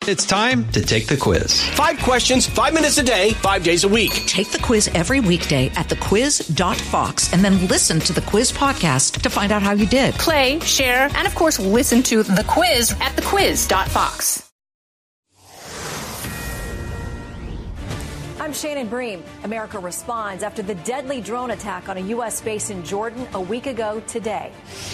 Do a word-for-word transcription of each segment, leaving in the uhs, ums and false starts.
It's time to take the quiz. Five questions, five minutes a day, five days a week. Take the quiz every weekday at the quiz dot fox and then listen to the quiz podcast to find out how you did. Play, share, and of course, listen to the quiz at the quiz dot fox. I'm Shannon Bream. America responds after the deadly drone attack on a U S base in Jordan a week ago today.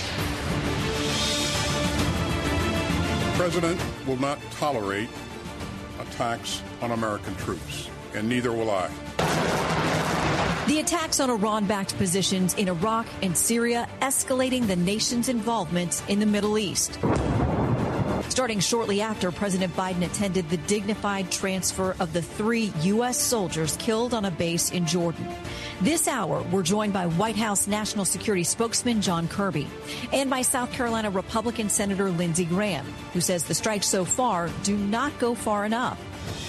The president will not tolerate attacks on American troops, and neither will I. The attacks on Iran-backed positions in Iraq and Syria escalating the nation's involvement in the Middle East. Starting shortly after President Biden attended the dignified transfer of the three U S soldiers killed on a base in Jordan. This hour, we're joined by White House National Security Spokesman John Kirby and by South Carolina Republican Senator Lindsey Graham, who says the strikes so far do not go far enough.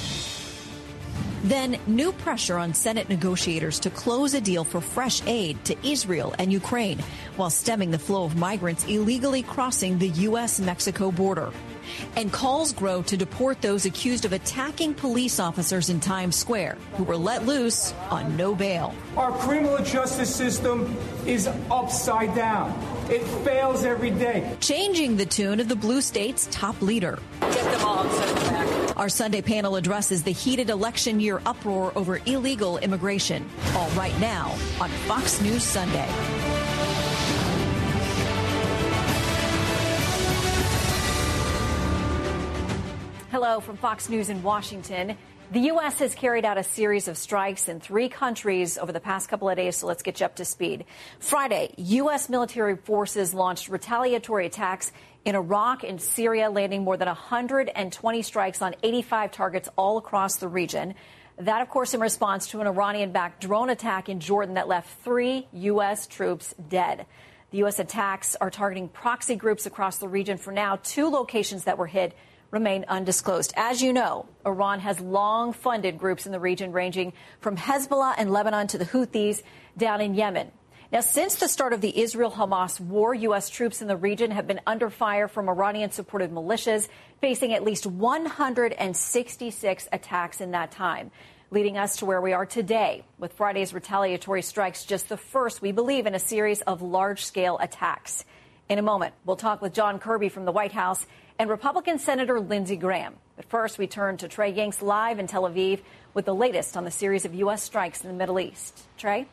Then new pressure on Senate negotiators to close a deal for fresh aid to Israel and Ukraine while stemming the flow of migrants illegally crossing the U S Mexico border. And calls grow to deport those accused of attacking police officers in Times Square who were let loose on no bail. Our criminal justice system is upside down. It fails every day. Changing the tune of the blue state's top leader. Get them all and send them back. Our Sunday panel addresses the heated election year uproar over illegal immigration. All right now on Fox News Sunday. Hello from Fox News in Washington. The U S has carried out a series of strikes in three countries over the past couple of days, so let's get you up to speed. Friday, U S military forces launched retaliatory attacks in Iraq and Syria, landing more than one hundred twenty strikes on eighty-five targets all across the region. That, of course, in response to an Iranian-backed drone attack in Jordan that left three U S troops dead. The U S attacks are targeting proxy groups across the region. For now, two locations that were hit remain undisclosed. As you know, Iran has long funded groups in the region ranging from Hezbollah in Lebanon to the Houthis down in Yemen. Now, since the start of the Israel-Hamas war, U S troops in the region have been under fire from Iranian-supported militias, facing at least one hundred sixty-six attacks in that time, leading us to where we are today, with Friday's retaliatory strikes just the first, we believe, in a series of large-scale attacks. In a moment, we'll talk with John Kirby from the White House and Republican Senator Lindsey Graham. But first, we turn to Trey Yanks live in Tel Aviv with the latest on the series of U S strikes in the Middle East. Trey?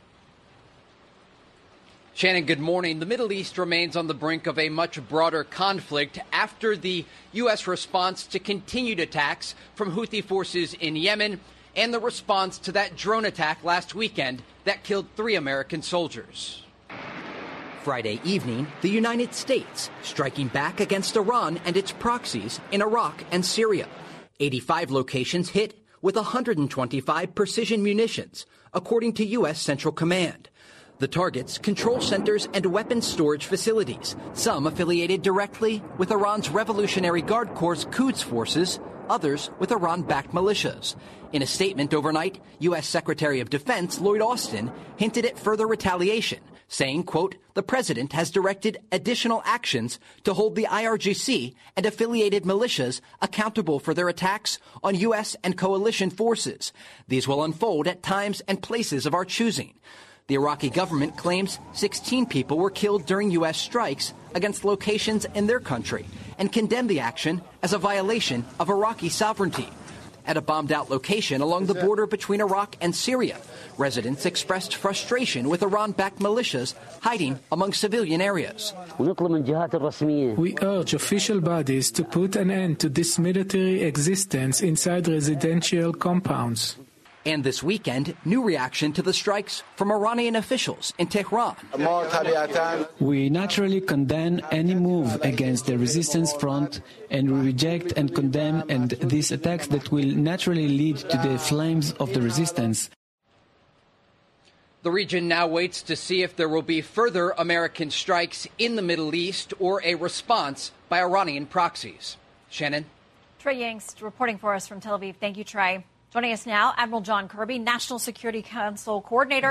Shannon, good morning. The Middle East remains on the brink of a much broader conflict after the U S response to continued attacks from Houthi forces in Yemen and the response to that drone attack last weekend that killed three American soldiers. Friday evening, the United States striking back against Iran and its proxies in Iraq and Syria. eighty-five locations hit with one hundred twenty-five precision munitions, according to U S Central Command. The targets, control centers and weapons storage facilities, some affiliated directly with Iran's Revolutionary Guard Corps' Quds forces, others with Iran-backed militias. In a statement overnight, U S Secretary of Defense Lloyd Austin hinted at further retaliation, saying, quote, the president has directed additional actions to hold the I R G C and affiliated militias accountable for their attacks on U S and coalition forces. These will unfold at times and places of our choosing. The Iraqi government claims sixteen people were killed during U S strikes against locations in their country and condemned the action as a violation of Iraqi sovereignty. At a bombed-out location along the border between Iraq and Syria, residents expressed frustration with Iran-backed militias hiding among civilian areas. We urge official bodies to put an end to this military existence inside residential compounds. And this weekend, new reaction to the strikes from Iranian officials in Tehran. We naturally condemn any move against the resistance front, and we reject and condemn and these attacks that will naturally lead to the flames of the resistance. The region now waits to see if there will be further American strikes in the Middle East or a response by Iranian proxies. Shannon? Trey Yanks reporting for us from Tel Aviv. Thank you, Trey. Joining us now, Admiral John Kirby, National Security Council Coordinator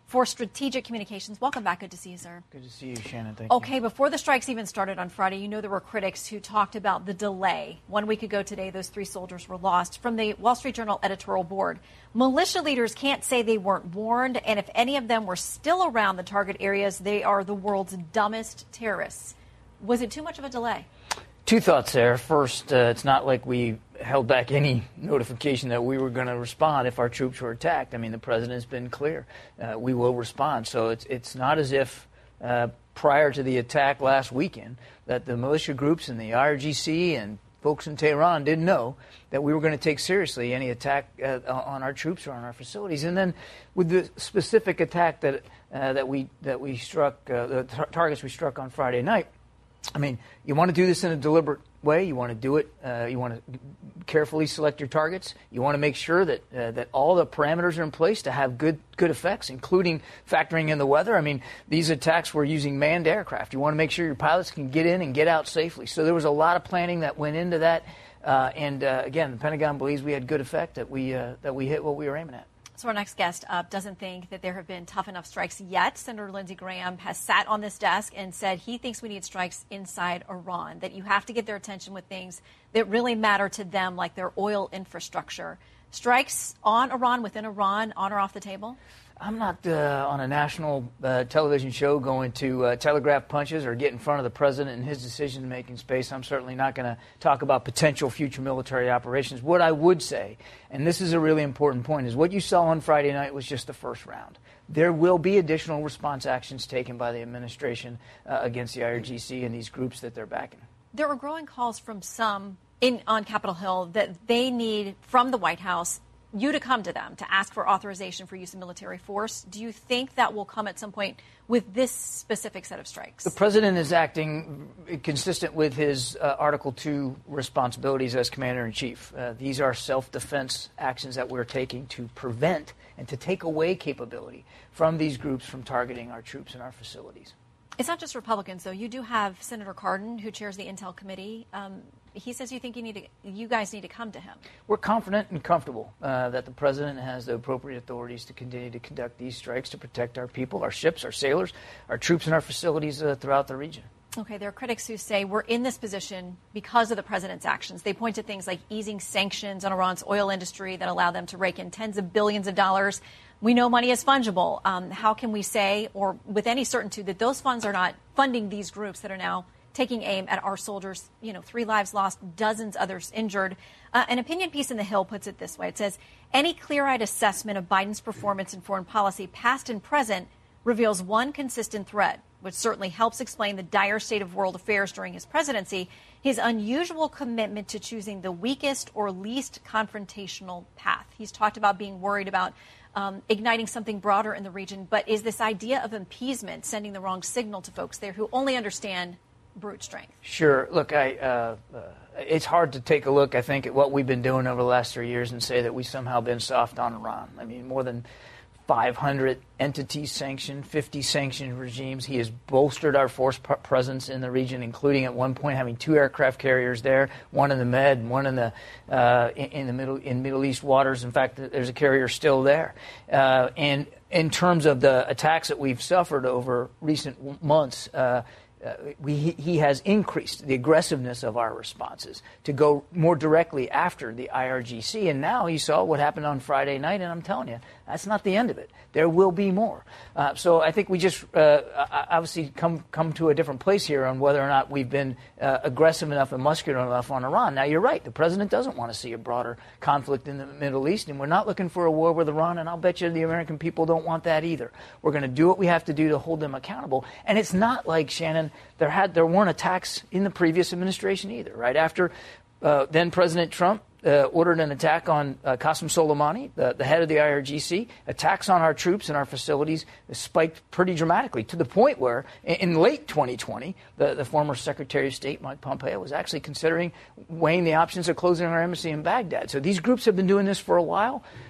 for Strategic Communications. Welcome back. Good to see you, sir. Good to see you, Shannon. Thank okay, you. Okay, before the strikes even started on Friday, you know there were critics who talked about the delay. One week ago today, those three soldiers were lost. From the Wall Street Journal editorial board, militia leaders can't say they weren't warned, and if any of them were still around the target areas, they are the world's dumbest terrorists. Was it too much of a delay? Two thoughts there. First, uh, it's not like we held back any notification that we were going to respond if our troops were attacked. I mean, the president's been clear. Uh, we will respond. So it's it's not as if uh, prior to the attack last weekend that the militia groups and the I R G C and folks in Tehran didn't know that we were going to take seriously any attack uh, on our troops or on our facilities. And then with the specific attack that uh, that we that we struck, uh, the tar- targets we struck on Friday night, I mean, you want to do this in a deliberate way. You want to do it. Uh, you want to carefully select your targets. You want to make sure that uh, that all the parameters are in place to have good good effects, including factoring in the weather. I mean, these attacks were using manned aircraft. You want to make sure your pilots can get in and get out safely. So there was a lot of planning that went into that. Uh, and uh, again, the Pentagon believes we had good effect, that we uh, that we hit what we were aiming at. So our next guest uh, doesn't think that there have been tough enough strikes yet. Senator Lindsey Graham has sat on this desk and said he thinks we need strikes inside Iran, that you have to get their attention with things that really matter to them, like their oil infrastructure. Strikes on Iran, within Iran, on or off the table? I'm not uh, on a national uh, television show going to uh, telegraph punches or get in front of the president in his decision-making space. I'm certainly not going to talk about potential future military operations. What I would say, and this is a really important point, is what you saw on Friday night was just the first round. There will be additional response actions taken by the administration uh, against the I R G C and these groups that they're backing. There are growing calls from some in on Capitol Hill that they need from the White House you to come to them to ask for authorization for use of military force. Do you think that will come at some point with this specific set of strikes? The president is acting consistent with his uh, Article two responsibilities as commander-in-chief. Uh, these are self-defense actions that we're taking to prevent and to take away capability from these groups from targeting our troops and our facilities. It's not just Republicans, though. You do have Senator Cardin, who chairs the Intel Committee. Um, he says you think you need to, you guys need to come to him. We're confident and comfortable uh, that the president has the appropriate authorities to continue to conduct these strikes to protect our people, our ships, our sailors, our troops, and our facilities uh, throughout the region. Okay, there are critics who say we're in this position because of the president's actions. They point to things like easing sanctions on Iran's oil industry that allow them to rake in tens of billions of dollars. We know money is fungible. Um, how can we say, or with any certainty, that those funds are not funding these groups that are now taking aim at our soldiers? You know, three lives lost, dozens others injured. Uh, an opinion piece in The Hill puts it this way. It says, any clear-eyed assessment of Biden's performance in foreign policy, past and present, reveals one consistent thread, which certainly helps explain the dire state of world affairs during his presidency, his unusual commitment to choosing the weakest or least confrontational path. He's talked about being worried about um, igniting something broader in the region, but is this idea of appeasement sending the wrong signal to folks there who only understand brute strength? Sure. Look, I, uh, uh, it's hard to take a look, I think, at what we've been doing over the last three years and say that we've somehow been soft on Iran. I mean, more than five hundred entities sanctioned, fifty sanctioned regimes. He has bolstered our force p- presence in the region, including at one point having two aircraft carriers there, one in the Med, and one in the uh, in, in the middle in Middle East waters. In fact, there's a carrier still there. Uh, and in terms of the attacks that we've suffered over recent months, uh, Uh, we, he has increased the aggressiveness of our responses to go more directly after the I R G C. And now you saw what happened on Friday night, and I'm telling you, that's not the end of it. There will be more. Uh, so I think we just uh, obviously come come to a different place here on whether or not we've been uh, aggressive enough and muscular enough on Iran. Now, you're right. The president doesn't want to see a broader conflict in the Middle East, and we're not looking for a war with Iran, and I'll bet you the American people don't want that either. We're going to do what we have to do to hold them accountable. And it's not like, Shannon, There had there weren't attacks in the previous administration either, right? After uh, then President Trump uh, ordered an attack on uh, Qasem Soleimani, the, the head of the I R G C, attacks on our troops and our facilities spiked pretty dramatically to the point where in, in late twenty twenty, the, the former Secretary of State, Mike Pompeo, was actually considering weighing the options of closing our embassy in Baghdad. So these groups have been doing this for a while.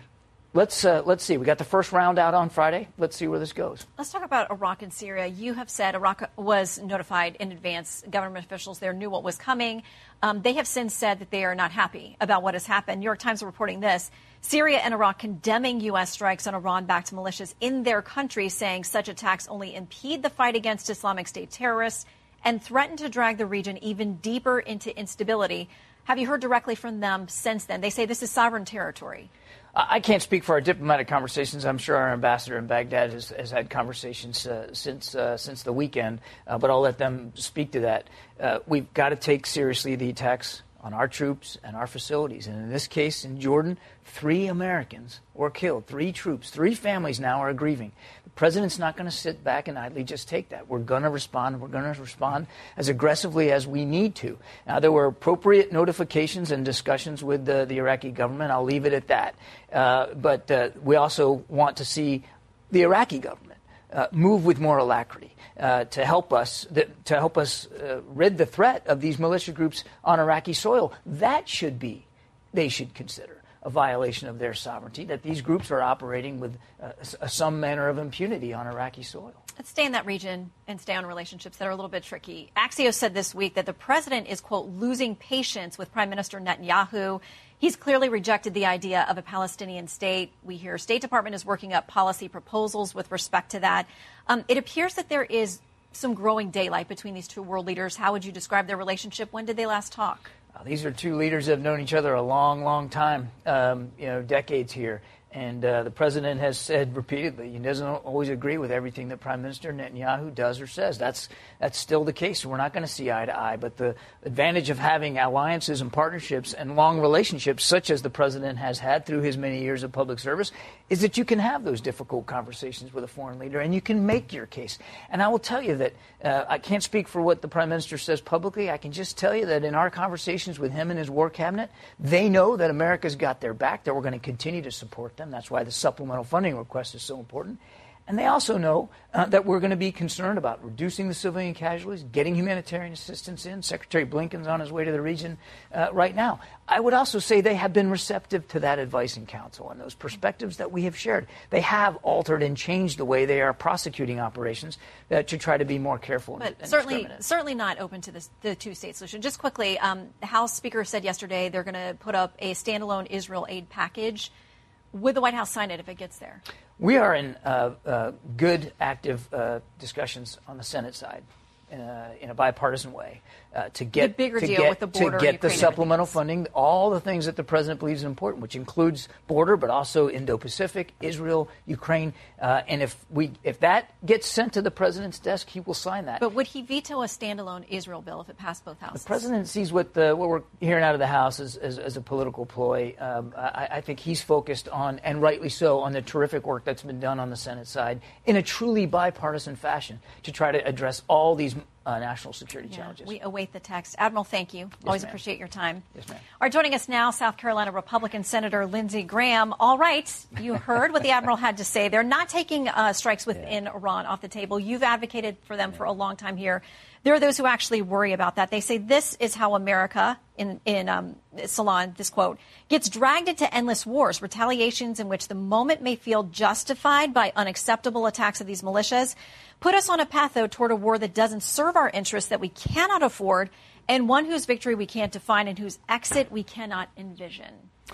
let's uh, let's see. We got the first round out on Friday. Let's see where this goes. Let's talk about Iraq and Syria. You have said Iraq was notified in advance. Government officials there knew what was coming. Um, they have since said that they are not happy about what has happened. New York Times are reporting this. Syria and Iraq condemning U S strikes on Iran-backed militias in their country, saying such attacks only impede the fight against Islamic State terrorists and threaten to drag the region even deeper into instability. Have you heard directly from them since then? They say this is sovereign territory. I can't speak for our diplomatic conversations. I'm sure our ambassador in Baghdad has, has had conversations uh, since uh, since the weekend, uh, but I'll let them speak to that. Uh, we've got to take seriously the attacks on our troops and our facilities. And in this case, in Jordan, three Americans were killed, three troops, three families now are grieving. The president's not going to sit back and idly just take that. We're going to respond. We're going to respond as aggressively as we need to. Now, there were appropriate notifications and discussions with the, the Iraqi government. I'll leave it at that. Uh, but uh, we also want to see the Iraqi government uh, move with more alacrity. Uh, to help us th- to help us uh, rid the threat of these militia groups on Iraqi soil. That should be, they should consider a violation of their sovereignty, that these groups are operating with uh, s- some manner of impunity on Iraqi soil. Let's stay in that region and stay on relationships that are a little bit tricky. Axios said this week that the president is, quote, losing patience with Prime Minister Netanyahu. He's clearly rejected the idea of a Palestinian state. We hear State Department is working up policy proposals with respect to that. Um, it appears that there is some growing daylight between these two world leaders. How would you describe their relationship? When did they last talk? Uh, these are two leaders that have known each other a long, long time, um, you know, decades here. And uh, the president has said repeatedly he doesn't always agree with everything that Prime Minister Netanyahu does or says. That's that's still the case. We're not going to see eye to eye. But the advantage of having alliances and partnerships and long relationships, such as the president has had through his many years of public service, is that you can have those difficult conversations with a foreign leader and you can make your case. And I will tell you that uh, I can't speak for what the Prime Minister says publicly. I can just tell you that in our conversations with him and his war cabinet, they know that America's got their back, that we're going to continue to support them. That's why the supplemental funding request is so important. And they also know uh, that we're going to be concerned about reducing the civilian casualties, getting humanitarian assistance in. Secretary Blinken's on his way to the region uh, right now. I would also say they have been receptive to that advice and counsel and those perspectives that we have shared. They have altered and changed the way they are prosecuting operations uh, to try to be more careful. But and, and certainly, certainly not open to this, the two-state solution. Just quickly, um, the House Speaker said yesterday they're going to put up a standalone Israel aid package. Would the White House sign it if it gets there? We are in uh, uh, good, active uh, discussions on the Senate side uh, in a bipartisan way uh, to get the bigger to deal get, with the border, to get the Ukraine supplemental funding, all the things that the president believes is important, which includes border, but also Indo-Pacific, Israel, Ukraine, uh, and if we if that gets sent to the president's desk, he will sign that. But would he veto a standalone Israel bill if it passed both houses? The president sees what the, what we're hearing out of the House as, as, as a political ploy. Um, I, I think he's focused on, and rightly so, on the terrific work that's been done on the Senate side in a truly bipartisan fashion to try to address all these uh, national security yeah, challenges. We await the text. Admiral, thank you. Yes, Always ma'am. appreciate your time. Yes, ma'am. All right, joining us now, South Carolina Republican Senator Lindsey Graham. All right, you heard what the Admiral had to say. They're not taking uh, strikes within yeah. Iran off the table. You've advocated for them yeah. for a long time here. There are those who actually worry about that. They say this is how America, in, in um, Salon, this quote, gets dragged into endless wars, retaliations in which the moment may feel justified by unacceptable attacks of these militias, put us on a path, though, toward a war that doesn't serve our interests, that we cannot afford, and one whose victory we can't define and whose exit we cannot envision.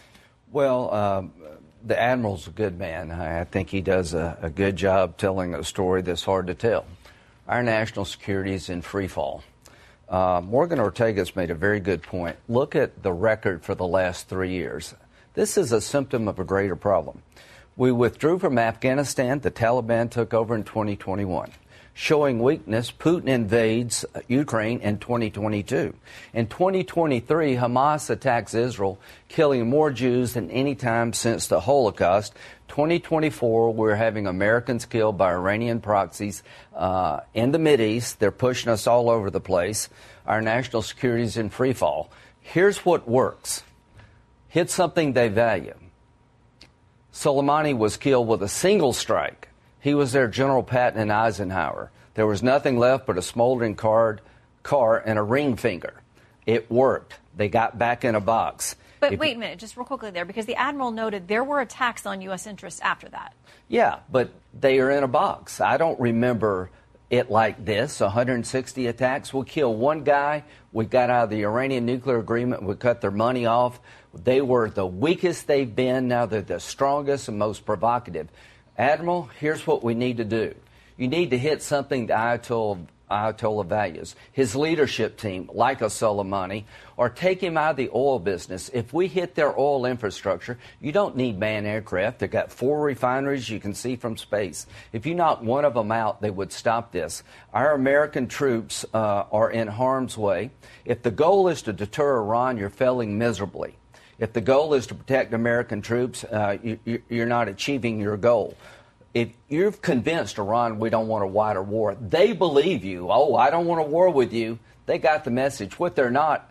Well, um, the Admiral's a good man. I think he does a, a good job telling a story that's hard to tell. Our national security is in free fall. Uh, Morgan Ortega's made a very good point. Look at the record for the last three years. This is a symptom of a greater problem. We withdrew from Afghanistan. The Taliban took over in twenty twenty-one. Showing weakness, Putin invades Ukraine in twenty twenty-two. In twenty twenty-three, Hamas attacks Israel, killing more Jews than any time since the Holocaust. twenty twenty-four, we're having Americans killed by Iranian proxies uh, in the Mideast. They're pushing us all over the place. Our national security is in free fall. Here's what works. Hit something they value. Soleimani was killed with a single strike. He was their General Patton and Eisenhower. There was nothing left but a smoldering card, car and a ring finger. It worked. They got back in a box. But if wait you, a minute, just real quickly there, because the Admiral noted there were attacks on U S interests after that. Yeah, but they are in a box. I don't remember it like this. one hundred sixty attacks. We'll kill one guy. We got out of the Iranian nuclear agreement. We cut their money off. They were the weakest they've been. Now they're the strongest and most provocative. Admiral, here's what we need to do. You need to hit something the Ayatollah, Ayatollah values. His leadership team, like a Soleimani, or take him out of the oil business. If we hit their oil infrastructure, you don't need manned aircraft. They've got four refineries you can see from space. If you knock one of them out, they would stop this. Our American troops uh, are in harm's way. If the goal is to deter Iran, you're failing miserably. If the goal is to protect American troops, uh, you, you're not achieving your goal. If you've convinced Iran we don't want a wider war, they believe you. Oh, I don't want a war with you. They got the message. What they're not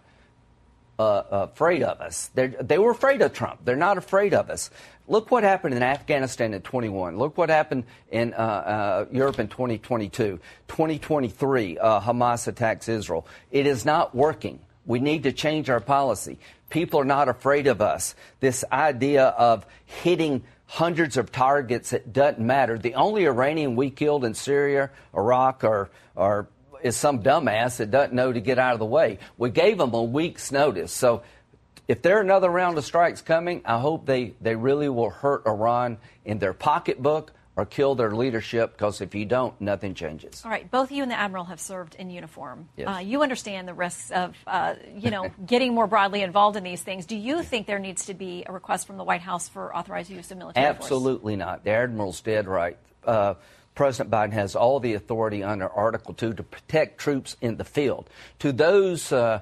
uh, afraid of us. They're, they were afraid of Trump. They're not afraid of us. Look what happened in Afghanistan in twenty-one. Look what happened in uh, uh, Europe in twenty twenty-two. twenty twenty-three, uh, Hamas attacks Israel. It is not working. We need to change our policy. People are not afraid of us. This idea of hitting hundreds of targets, it doesn't matter. The only Iranian we killed in Syria, Iraq, or, or is some dumbass that doesn't know to get out of the way. We gave them a week's notice. So if there are another round of strikes coming, I hope they, they really will hurt Iran in their pocketbook or kill their leadership, because if you don't, nothing changes. All right, both you and the Admiral have served in uniform. Yes. Uh, you understand the risks of, uh, you know, getting more broadly involved in these things. Do you think there needs to be a request from the White House for authorized use of military force? Absolutely not. The Admiral's dead right. Uh, President Biden has all the authority under Article two to protect troops in the field. To those uh,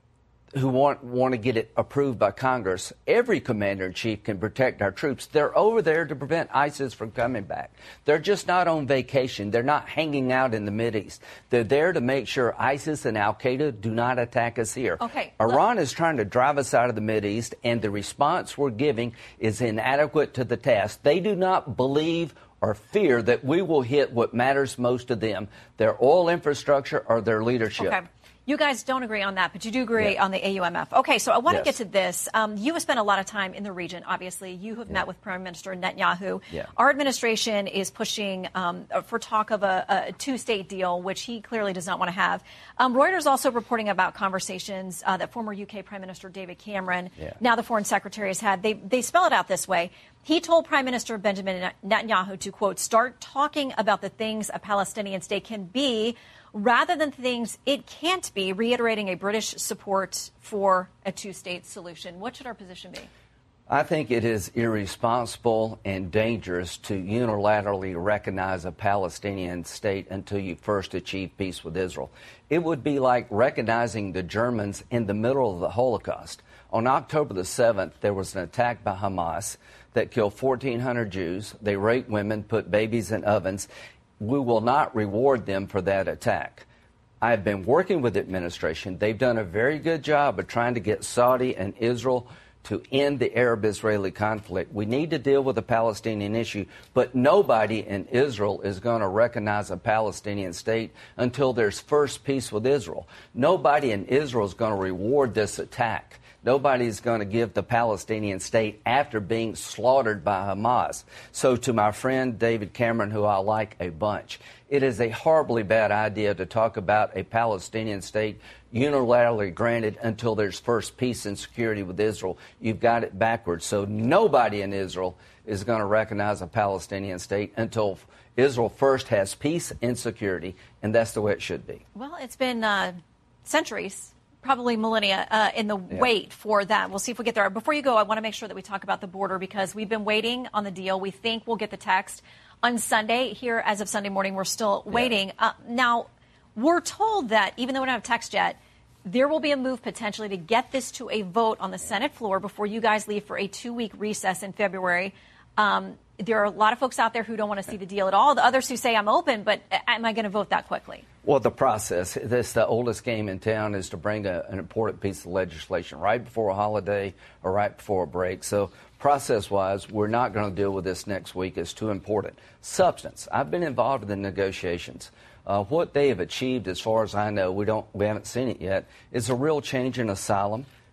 who want want to get it approved by Congress, every commander-in-chief can protect our troops. They're over there to prevent ISIS from coming back. They're just not on vacation. They're not hanging out in the Mideast. They're there to make sure ISIS and al-Qaeda do not attack us here. Okay, Iran look. is trying to drive us out of the Mideast, and the response we're giving is inadequate to the task. They do not believe or fear that we will hit what matters most to them, their oil infrastructure or their leadership. Okay. You guys don't agree on that, but you do agree yeah. on the A U M F. Okay, so I want yes. to get to this. Um, you have spent a lot of time in the region, obviously. You have yeah. met with Prime Minister Netanyahu. Yeah. Our administration is pushing um, for talk of a, a two-state deal, which he clearly does not want to have. Um, Reuters also reporting about conversations uh, that former U K Prime Minister David Cameron, yeah. now the Foreign Secretary, has had. They, they spell it out this way. He told Prime Minister Benjamin Netanyahu to, quote, start talking about the things a Palestinian state can be rather than things it can't be, reiterating a British support for a two-state solution. What should our position be? I think it is irresponsible and dangerous to unilaterally recognize a Palestinian state until you first achieve peace with Israel. It would be like recognizing the Germans in the middle of the Holocaust. On October the seventh, there was an attack by Hamas that killed fourteen hundred Jews. They raped women, put babies in ovens. We will not reward them for that attack. I have been working with the administration. They've done a very good job of trying to get Saudi and Israel to end the Arab-Israeli conflict. We need to deal with the Palestinian issue, but nobody in Israel is going to recognize a Palestinian state until there's first peace with Israel. Nobody in Israel is going to reward this attack. Nobody's going to give the Palestinian state after being slaughtered by Hamas. So to my friend David Cameron, who I like a bunch, it is a horribly bad idea to talk about a Palestinian state unilaterally granted until there's first peace and security with Israel. You've got it backwards. So nobody in Israel is going to recognize a Palestinian state until Israel first has peace and security, and that's the way it should be. Well, it's been uh, centuries. Probably millennia uh, in the yeah. wait for that. We'll see if we get there. Before you go, I want to make sure that we talk about the border because we've been waiting on the deal. We think we'll get the text on Sunday. Here, as of Sunday morning, we're still waiting. Yeah. Uh, now, we're told that even though we don't have text yet, there will be a move potentially to get this to a vote on the Senate floor before you guys leave for a two-week recess in February. Um, there are a lot of folks out there who don't want to see the deal at all. The others who say I'm open, but am I going to vote that quickly? Well, the process, this the oldest game in town, is to bring a, an important piece of legislation right before a holiday or right before a break. So process-wise, we're not going to deal with this next week. It's too important. Substance, I've been involved in the negotiations. Uh, what they have achieved, as far as I know, we don't, we haven't seen it yet, is a real change in asylum.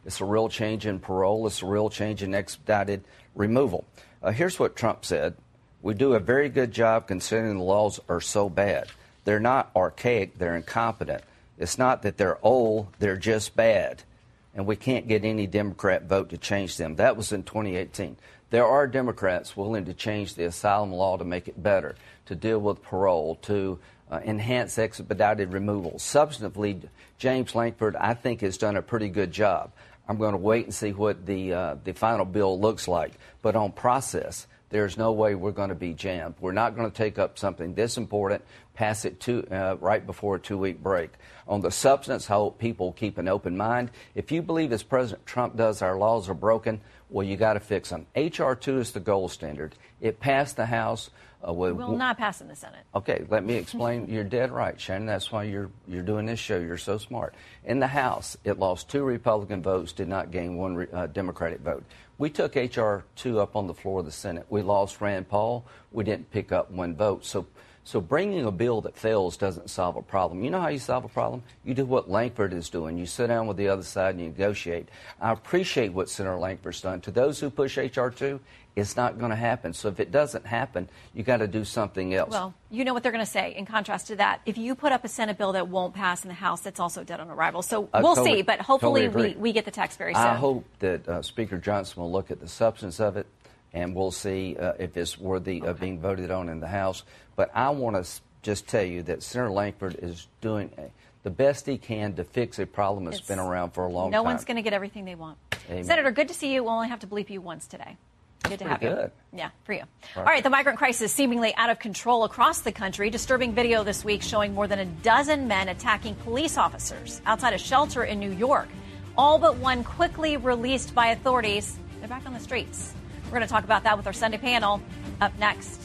It's a real change in parole. It's a real change in expedited removal. Uh, here's what Trump said. We do a very good job considering the laws are so bad. They're not archaic. They're incompetent. It's not that they're old. They're just bad. And we can't get any Democrat vote to change them. That was in twenty eighteen. There are Democrats willing to change the asylum law to make it better, to deal with parole, to uh, enhance expedited removal. Substantively, James Lankford, I think, has done a pretty good job. I'm going to wait and see what the uh, the final bill looks like. But on process, there's no way we're going to be jammed. We're not going to take up something this important, pass it to, uh, right before a two-week break. On the substance, I hope people keep an open mind. If you believe, as President Trump does, our laws are broken, well, you got to fix them. H R two is the gold standard. It passed the House. Uh, with, It will not pass in the Senate. Okay, let me explain. You're dead right, Shannon. That's why you're you're doing this show. You're so smart. In the House, it lost two Republican votes, did not gain one uh, Democratic vote. We took H R two up on the floor of the Senate. We lost Rand Paul. We didn't pick up one vote. So, so bringing a bill that fails doesn't solve a problem. You know how you solve a problem? You do what Lankford is doing. You sit down with the other side and you negotiate. I appreciate what Senator Lankford's done. To those who push H R two, it's not going to happen. So if it doesn't happen, you got to do something else. Well, you know what they're going to say. In contrast to that, if you put up a Senate bill that won't pass in the House, that's also dead on arrival. So I we'll totally, see. But hopefully totally we, we get the text very soon. I hope that uh, Speaker Johnson will look at the substance of it, and we'll see uh, if it's worthy okay. of being voted on in the House. But I want to just tell you that Senator Lankford is doing a, the best he can to fix a problem that's it's, been around for a long no time. No one's going to get everything they want. Amen. Senator, good to see you. We'll only have to bleep you once today. Good to have you. Good. Yeah, for you. Right. All right, the migrant crisis seemingly out of control across the country. Disturbing video this week showing more than a dozen men attacking police officers outside a shelter in New York. All but one quickly released by authorities. They're back on the streets. We're going to talk about that with our Sunday panel up next.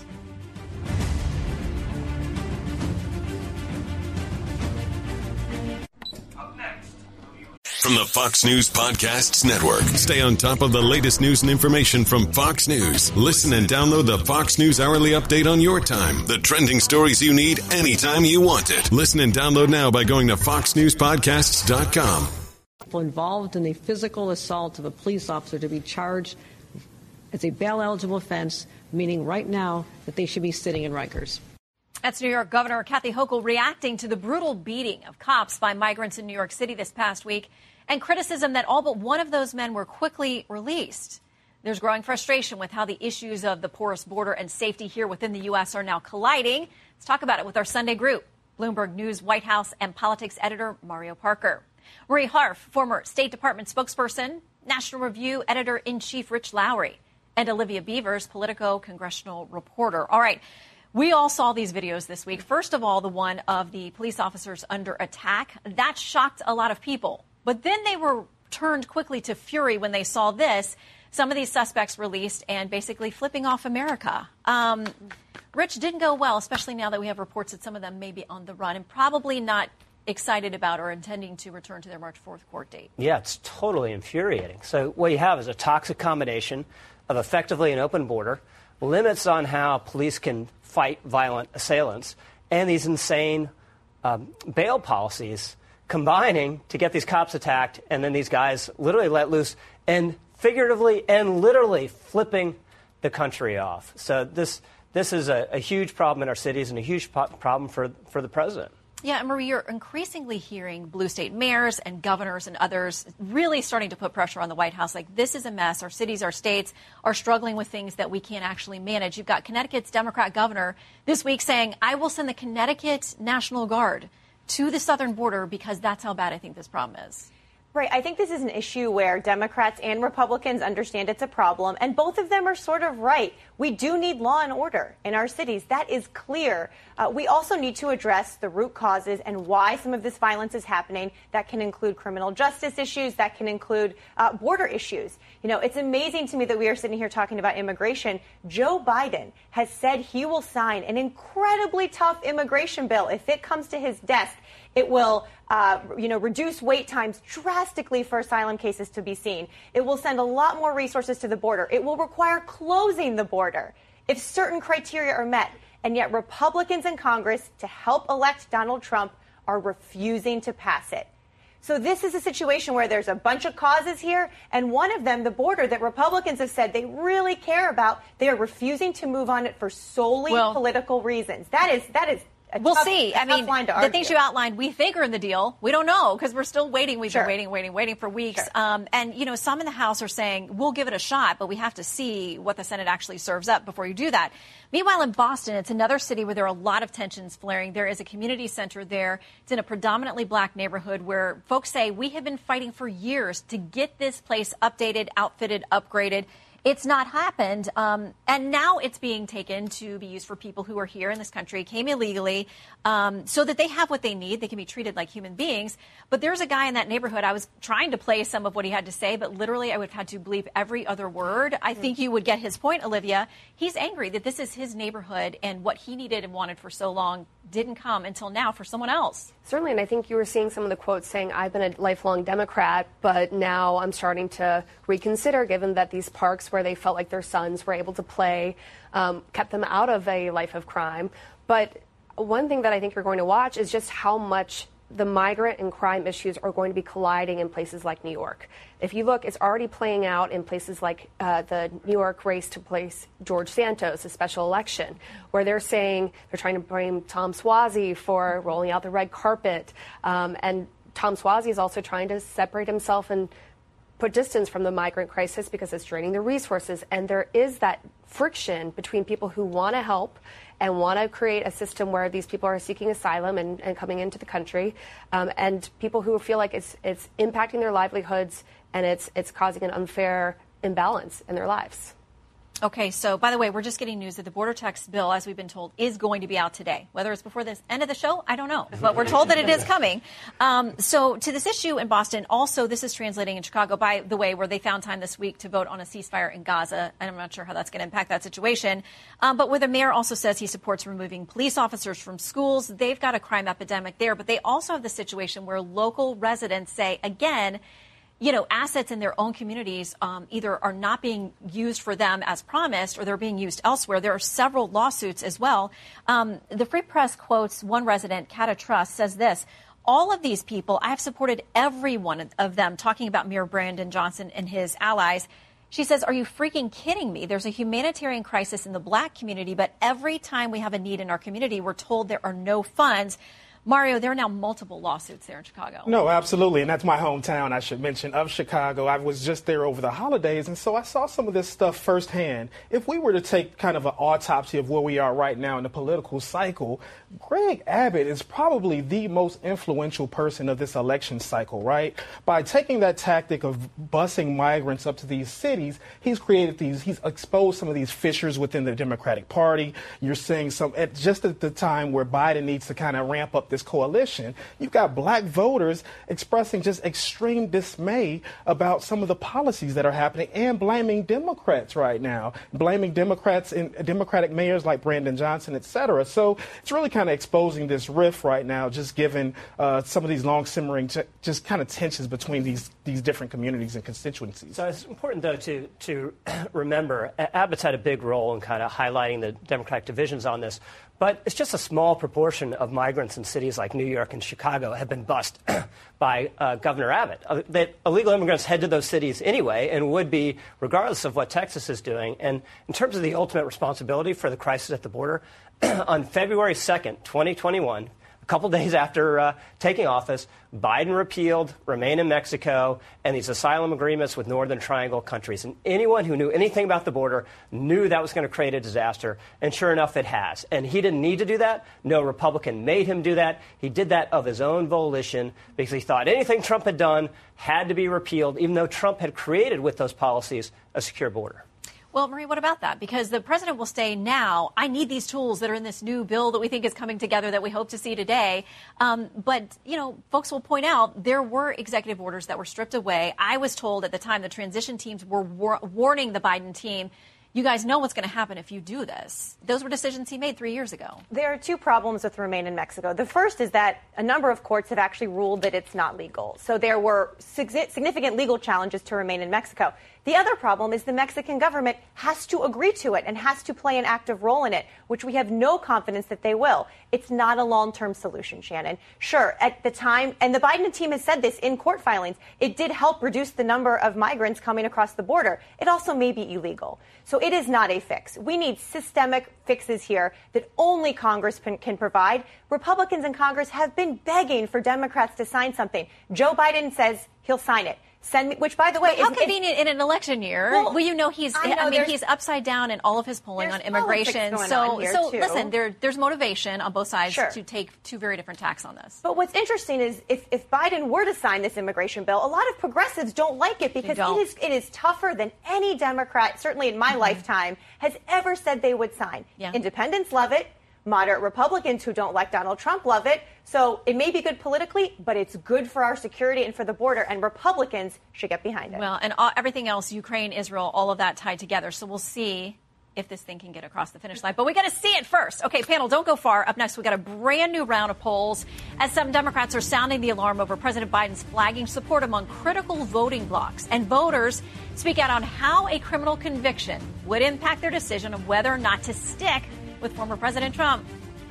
From the Fox News Podcasts Network. Stay on top of the latest news and information from Fox News. Listen and download the Fox News Hourly Update on your time. The trending stories you need anytime you want it. Listen and download now by going to fox news podcasts dot com. Involved in the physical assault of a police officer to be charged as a bail-eligible offense, meaning right now that they should be sitting in Rikers. That's New York Governor Kathy Hochul reacting to the brutal beating of cops by migrants in New York City this past week and criticism that all but one of those men were quickly released. There's growing frustration with how the issues of the porous border and safety here within the U S are now colliding. Let's talk about it with our Sunday group. Bloomberg News White House and politics editor Mario Parker. Marie Harf, former State Department spokesperson, National Review editor-in-chief Rich Lowry, and Olivia Beavers, Politico congressional reporter. All right. We all saw these videos this week. First of all, the one of the police officers under attack. That shocked a lot of people. But then they were turned quickly to fury when they saw this. Some of these suspects released and basically flipping off America. Um, Rich, didn't go well, especially now that we have reports that some of them may be on the run and probably not excited about or intending to return to their March fourth court date. Yeah, it's totally infuriating. So what you have is a toxic combination of effectively an open border, limits on how police can fight violent assailants, and these insane um, bail policies combining to get these cops attacked, and then these guys literally let loose and figuratively and literally flipping the country off. So this this is a, a huge problem in our cities and a huge po- problem for for the president. Yeah, and Marie, you're increasingly hearing blue state mayors and governors and others really starting to put pressure on the White House. Like, this is a mess. Our cities, our states are struggling with things that we can't actually manage. You've got Connecticut's Democrat governor this week saying, I will send the Connecticut National Guard to the southern border because that's how bad I think this problem is. Right. I think this is an issue where Democrats and Republicans understand it's a problem, and both of them are sort of right. We do need law and order in our cities. That is clear. Uh, we also need to address the root causes and why some of this violence is happening. That can include criminal justice issues. That can include uh, border issues. You know, it's amazing to me that we are sitting here talking about immigration. Joe Biden has said he will sign an incredibly tough immigration bill. If it comes to his desk, it will, uh, you know, reduce wait times drastically for asylum cases to be seen. It will send a lot more resources to the border. It will require closing the border if certain criteria are met. And yet Republicans in Congress, to help elect Donald Trump, are refusing to pass it. So this is a situation where there's a bunch of causes here, and one of them, the border, that Republicans have said they really care about, they are refusing to move on it for solely well, political reasons. That is that is. We'll tough, see. I mean, the things you outlined, we think are in the deal. We don't know because we're still waiting. We've sure. been waiting, waiting, waiting for weeks. Sure. Um, and, you know, some in the House are saying, we'll give it a shot, but we have to see what the Senate actually serves up before you do that. Meanwhile, in Boston, it's another city where there are a lot of tensions flaring. There is a community center there. It's in a predominantly black neighborhood where folks say we have been fighting for years to get this place updated, outfitted, upgraded. It's not happened, um, and now it's being taken to be used for people who are here in this country, came illegally, um, so that they have what they need. They can be treated like human beings. But there's a guy in that neighborhood. I was trying to play some of what he had to say, but literally I would have had to believe every other word. I think you would get his point, Olivia. He's angry that this is his neighborhood, and what he needed and wanted for so long didn't come until now for someone else. Certainly, and I think you were seeing some of the quotes saying, I've been a lifelong Democrat, but now I'm starting to reconsider, given that these parks where they felt like their sons were able to play um, kept them out of a life of crime. But one thing that I think you're going to watch is just how much the migrant and crime issues are going to be colliding in places like New York. If you look, it's already playing out in places like uh, the New York race to place George Santos, a special election, where they're saying they're trying to blame Tom Suozzi for rolling out the red carpet. Um, and Tom Suozzi is also trying to separate himself and put distance from the migrant crisis because it's draining the resources. And there is that friction between people who want to help and want to create a system where these people are seeking asylum and, and coming into the country, um, and people who feel like it's it's impacting their livelihoods and it's it's causing an unfair imbalance in their lives. Okay, so by the way, we're just getting news that the border tax bill, as we've been told, is going to be out today. Whether it's before the end of the show, I don't know. But we're told that it is coming. Um, so to this issue in Boston, also this is translating in Chicago, by the way, where they found time this week to vote on a ceasefire in Gaza. And I'm not sure how that's going to impact that situation. Um, but where the mayor also says he supports removing police officers from schools. They've got a crime epidemic there. But they also have the situation where local residents say, again, you know, assets in their own communities um, either are not being used for them as promised or they're being used elsewhere. There are several lawsuits as well. Um, the Free Press quotes one resident, Cata Truss, says this: all of these people, I have supported every one of them, talking about Mayor Brandon Johnson and his allies. She says, are you freaking kidding me? There's a humanitarian crisis in the black community, but every time we have a need in our community, we're told there are no funds. Mario, there are now multiple lawsuits there in Chicago. No, absolutely. And that's my hometown, I should mention, of Chicago. I was just there over the holidays, and so I saw some of this stuff firsthand. If we were to take kind of an autopsy of where we are right now in the political cycle, Greg Abbott is probably the most influential person of this election cycle, right? By taking that tactic of busing migrants up to these cities, he's created these, he's exposed some of these fissures within the Democratic Party. You're seeing some, at just at the time where Biden needs to kind of ramp up this coalition, you've got black voters expressing just extreme dismay about some of the policies that are happening and blaming Democrats right now, blaming Democrats and Democratic mayors like Brandon Johnson, et cetera. So it's really kind of exposing this rift right now, just given uh, some of these long simmering, t- just kind of tensions between these these different communities and constituencies. So it's important, though, to to remember Abbott's had a big role in kind of highlighting the Democratic divisions on this. But it's just a small proportion of migrants in cities like New York and Chicago have been bussed by uh, Governor Abbott. Uh, that illegal immigrants head to those cities anyway and would be regardless of what Texas is doing. And in terms of the ultimate responsibility for the crisis at the border, on February second, twenty twenty-one, a couple days after uh, taking office, Biden repealed Remain in Mexico and these asylum agreements with Northern Triangle countries. And anyone who knew anything about the border knew that was going to create a disaster. And sure enough, it has. And he didn't need to do that. No Republican made him do that. He did that of his own volition because he thought anything Trump had done had to be repealed, even though Trump had created with those policies a secure border. Well, Marie, what about that? Because the president will say now, I need these tools that are in this new bill that we think is coming together that we hope to see today. Um, but, you know, folks will point out there were executive orders that were stripped away. I was told at the time the transition teams were war- warning the Biden team, you guys know what's going to happen if you do this. Those were decisions he made three years ago. There are two problems with Remain in Mexico. The first is that a number of courts have actually ruled that it's not legal. So there were significant legal challenges to Remain in Mexico. The other problem is the Mexican government has to agree to it and has to play an active role in it, which we have no confidence that they will. It's not a long-term solution, Shannon. Sure, at the time, and the Biden team has said this in court filings, it did help reduce the number of migrants coming across the border. It also may be illegal. So it is not a fix. We need systemic fixes here that only Congress can provide. Republicans in Congress have been begging for Democrats to sign something. Joe Biden says he'll sign it. Send me, which, by the way, how is, convenient in an election year. Well, well, you know, he's. I, know, I mean, he's upside down in all of his polling on immigration. So, so too. listen, there, there's motivation on both sides sure. to take two very different tacks on this. But what's interesting is if, if Biden were to sign this immigration bill, a lot of progressives don't like it because it is it is tougher than any Democrat, certainly in my mm-hmm. lifetime, has ever said they would sign. Yeah. Independents love it. Moderate Republicans who don't like Donald Trump love it. So it may be good politically, but it's good for our security and for the border, and Republicans should get behind it. Well, and all, everything else, Ukraine, Israel, all of that tied together. So we'll see if this thing can get across the finish line. But we got to see it first. Okay, panel, don't go far. Up next, we got a brand new round of polls as some Democrats are sounding the alarm over President Biden's flagging support among critical voting blocs. And voters speak out on how a criminal conviction would impact their decision of whether or not to stick with former President Trump.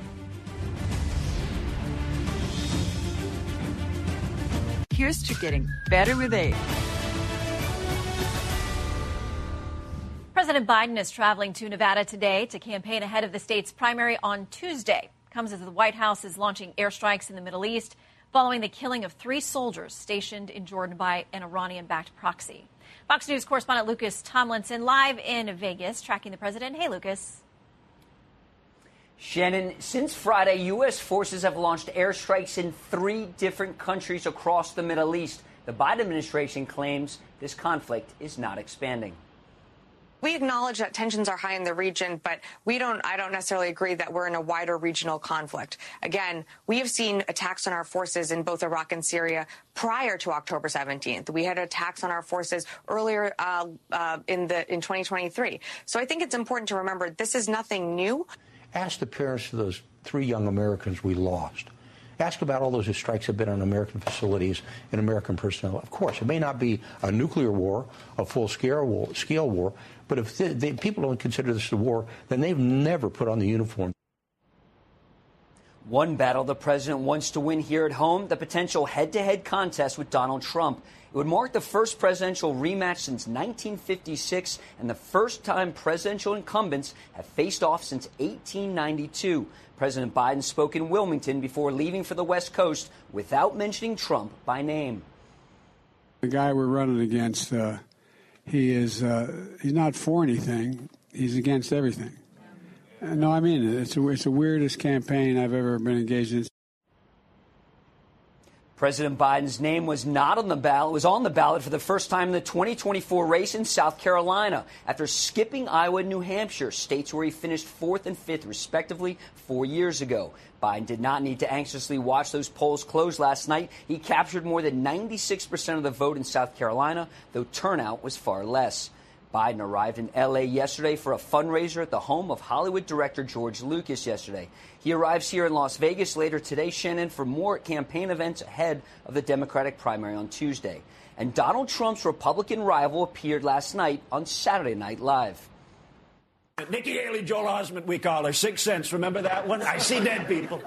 Here's to getting better with age. President Biden is traveling to Nevada today to campaign ahead of the state's primary on Tuesday. Comes as the White House is launching airstrikes in the Middle East following the killing of three soldiers stationed in Jordan by an Iranian-backed proxy. Fox News correspondent Lucas Tomlinson live in Vegas tracking the president. Hey, Lucas. Shannon, since Friday, U S forces have launched airstrikes in three different countries across the Middle East. The Biden administration claims this conflict is not expanding. We acknowledge that tensions are high in the region, but we don't, I don't necessarily agree that we're in a wider regional conflict. Again, we have seen attacks on our forces in both Iraq and Syria prior to October seventeenth. We had attacks on our forces earlier uh, uh, in the in twenty twenty-three. So I think it's important to remember this is nothing new. Ask the parents of those three young Americans we lost. Ask about all those strikes have been on American facilities and American personnel. Of course, it may not be a nuclear war, a full-scale war, scale war, but if they, they, people don't consider this a war, then they've never put on the uniform. One battle the president wants to win here at home, the potential head-to-head contest with Donald Trump. It would mark the first presidential rematch since nineteen fifty-six and the first time presidential incumbents have faced off since eighteen ninety-two. President Biden spoke in Wilmington before leaving for the West Coast without mentioning Trump by name. The guy we're running against, uh, he is uh, he's not for anything. He's against everything. Uh, no, I mean, it's, a, it's the weirdest campaign I've ever been engaged in. President Biden's name was not on the ballot, was on the ballot for the first time in the twenty twenty-four race in South Carolina after skipping Iowa and New Hampshire, states where he finished fourth and fifth, respectively, four years ago. Biden did not need to anxiously watch those polls close last night. He captured more than ninety-six percent of the vote in South Carolina, though turnout was far less. Biden arrived in L A yesterday for a fundraiser at the home of Hollywood director George Lucas yesterday. He arrives here in Las Vegas later today, Shannon, for more campaign events ahead of the Democratic primary on Tuesday. And Donald Trump's Republican rival appeared last night on Saturday Night Live. Nikki Haley, Joel Osment, we call her. Sixth Sense, remember that one? I see dead people.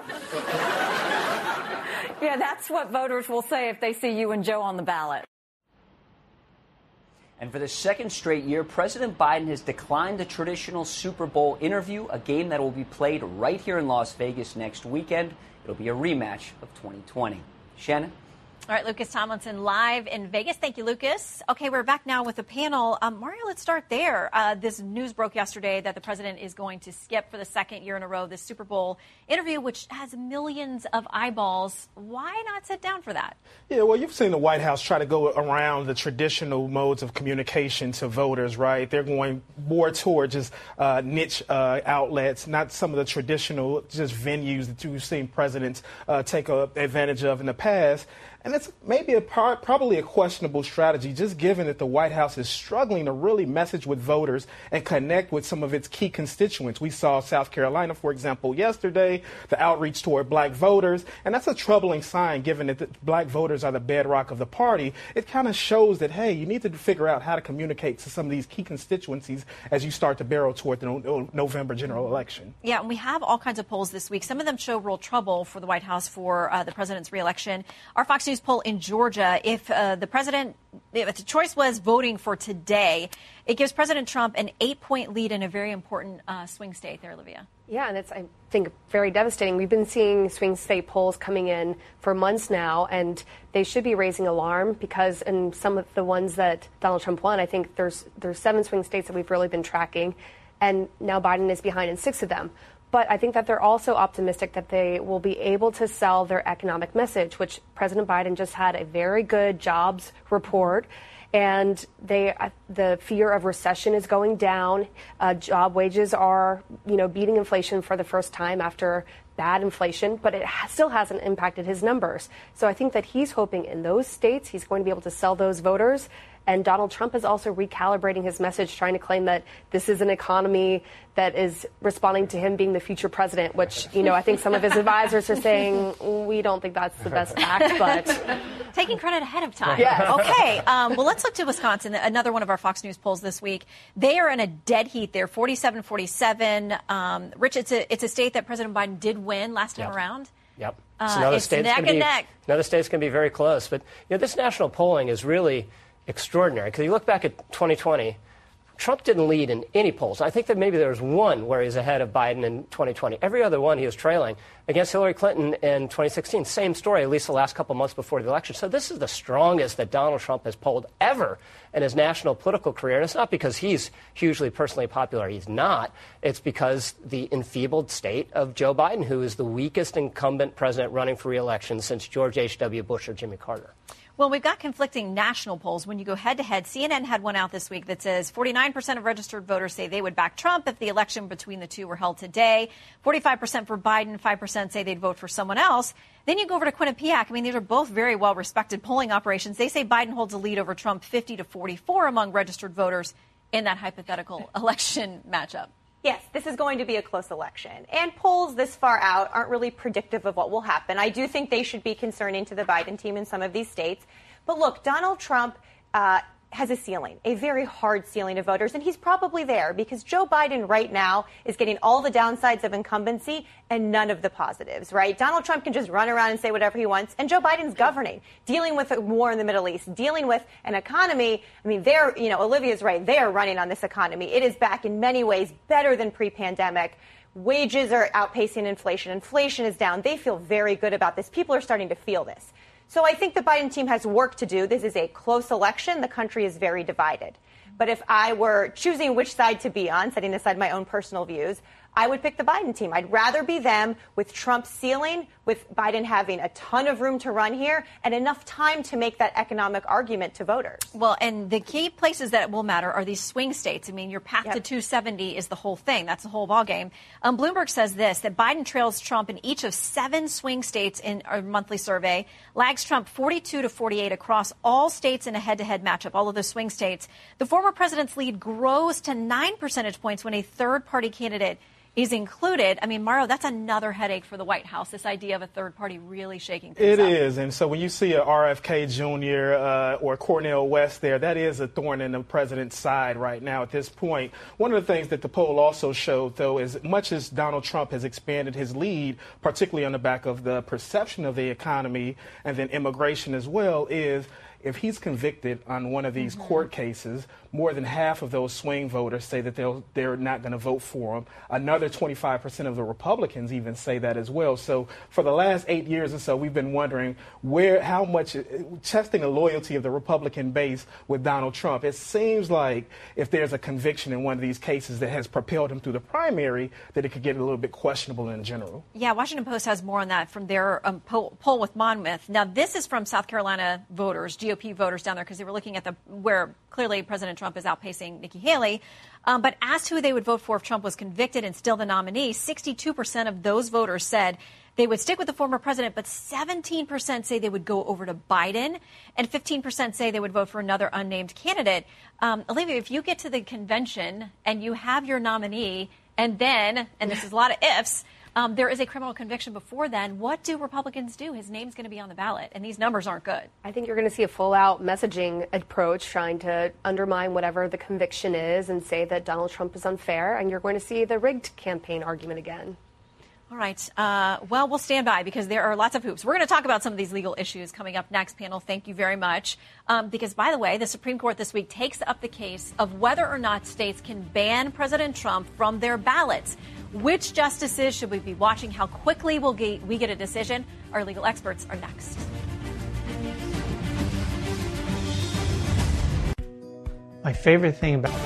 Yeah, that's what voters will say if they see you and Joe on the ballot. And for the second straight year, President Biden has declined the traditional Super Bowl interview, a game that will be played right here in Las Vegas next weekend. It'll be a rematch of twenty twenty. Shannon? All right, Lucas Tomlinson live in Vegas. Thank you, Lucas. Okay, we're back now with the panel. Um, Mario, let's start there. Uh, this news broke yesterday that the president is going to skip for the second year in a row this Super Bowl interview, which has millions of eyeballs. Why not sit down for that? Yeah, well, you've seen the White House try to go around the traditional modes of communication to voters, right? They're going more towards just uh, niche uh, outlets, not some of the traditional just venues that you've seen presidents uh, take uh, advantage of in the past. And it's maybe a par- probably a questionable strategy, just given that the White House is struggling to really message with voters and connect with some of its key constituents. We saw South Carolina, for example, yesterday, the outreach toward black voters. And that's a troubling sign, given that the black voters are the bedrock of the party. It kind of shows that, hey, you need to figure out how to communicate to some of these key constituencies as you start to barrel toward the no- November general election. Yeah, and we have all kinds of polls this week. Some of them show real trouble for the White House for uh, the president's reelection. Our Fox News poll in Georgia, if uh, the president, if the choice was voting for today, it gives President Trump an eight-point lead in a very important uh, swing state there, Olivia. Yeah, and it's, I think, very devastating. We've been seeing swing state polls coming in for months now, and they should be raising alarm because in some of the ones that Donald Trump won, I think there's there's seven swing states that we've really been tracking, and now Biden is behind in six of them. But I think that they're also optimistic that they will be able to sell their economic message, which President Biden just had a very good jobs report. And they, uh, the fear of recession is going down. Uh, job wages are, you know, beating inflation for the first time after bad inflation, but it ha- still hasn't impacted his numbers. So I think that he's hoping in those states he's going to be able to sell those voters. And Donald Trump is also recalibrating his message, trying to claim that this is an economy that is responding to him being the future president, which, you know, I think some of his advisors are saying, we don't think that's the best act, but... Taking credit ahead of time. Yes. Okay. Um, well, let's look to Wisconsin, another one of our Fox News polls this week. They are in a dead heat there, forty-seven forty-seven. Um, Rich, it's a, it's a state that President Biden did win last time Yep. around. Yep. Uh, So another it's state's neck gonna and be, neck. Another state's going to be very close. But, you know, this national polling is really extraordinary because you look back at twenty twenty, Trump didn't lead in any polls. I think that maybe there was one where he was ahead of Biden in twenty twenty. Every other one he was trailing against Hillary Clinton in twenty sixteen. Same story, at least the last couple months before the election. So this is the strongest that Donald Trump has polled ever in his national political career. And it's not because he's hugely personally popular. He's not. It's because the enfeebled state of Joe Biden, who is the weakest incumbent president running for re-election since George H W. Bush or Jimmy Carter. Well, we've got conflicting national polls. When you go head-to-head, C N N had one out this week that says forty-nine percent of registered voters say they would back Trump if the election between the two were held today. forty-five percent for Biden, five percent say they'd vote for someone else. Then you go over to Quinnipiac. I mean, these are both very well-respected polling operations. They say Biden holds a lead over Trump fifty to forty-four among registered voters in that hypothetical election matchup. Yes, this is going to be a close election. And polls this far out aren't really predictive of what will happen. I do think they should be concerning to the Biden team in some of these states. But look, Donald Trump uh, has a ceiling, a very hard ceiling of voters, and he's probably there because Joe Biden right now is getting all the downsides of incumbency and none of the positives, right? Donald Trump can just run around and say whatever he wants, and Joe Biden's governing, dealing with a war in the Middle East, dealing with an economy. I mean, they're, you know, Olivia's right, they are running on this economy. It is back in many ways better than pre-pandemic. Wages are outpacing inflation. Inflation is down. They feel very good about this. People are starting to feel this. So I think the Biden team has work to do. This is a close election. The country is very divided. But if I were choosing which side to be on, setting aside my own personal views, I would pick the Biden team. I'd rather be them with Trump's ceiling, with Biden having a ton of room to run here and enough time to make that economic argument to voters. Well, and the key places that will matter are these swing states. I mean, your path Yep. to two seventy is the whole thing. That's the whole ballgame. Um, Bloomberg says this, that Biden trails Trump in each of seven swing states in our monthly survey, lags Trump forty-two to forty-eight across all states in a head-to-head matchup, all of the swing states. The former president's lead grows to nine percentage points when a third-party candidate is included. I mean, Mario, that's another headache for the White House, this idea of a third party really shaking things It up. is. And so when you see a R F K Junior Uh, or Cornel West there, that is a thorn in the president's side right now at this point. One of the things that the poll also showed, though, is much as Donald Trump has expanded his lead, particularly on the back of the perception of the economy and then immigration as well, is if he's convicted on one of these mm-hmm. court cases, more than half of those swing voters say that they'll, they're not going to vote for him. Another twenty-five percent of the Republicans even say that as well. So for the last eight years or so, we've been wondering where, how much, testing the loyalty of the Republican base with Donald Trump. It seems like if there's a conviction in one of these cases that has propelled him through the primary, that it could get a little bit questionable in general. Yeah, Washington Post has more on that from their um, poll, poll with Monmouth. Now, this is from South Carolina voters, G O O P voters down there because they were looking at the where clearly President Trump is outpacing Nikki Haley. Um, but asked who they would vote for if Trump was convicted and still the nominee, sixty-two percent of those voters said they would stick with the former president, but seventeen percent say they would go over to Biden, and fifteen percent say they would vote for another unnamed candidate. Um, Olivia, if you get to the convention and you have your nominee, and then, and this is a lot of ifs, um, there is a criminal conviction before then, what do Republicans do? His name's going to be on the ballot, and these numbers aren't good. I think you're going to see a full-out messaging approach trying to undermine whatever the conviction is and say that Donald Trump is unfair, and you're going to see the rigged campaign argument again. All right. Uh, well, we'll stand by because there are lots of hoops. We're going to talk about some of these legal issues coming up next, panel. Thank you very much. Um, because, by the way, the Supreme Court this week takes up the case of whether or not states can ban President Trump from their ballots. Which justices should we be watching? How quickly will we get a decision? Our legal experts are next. My favorite thing about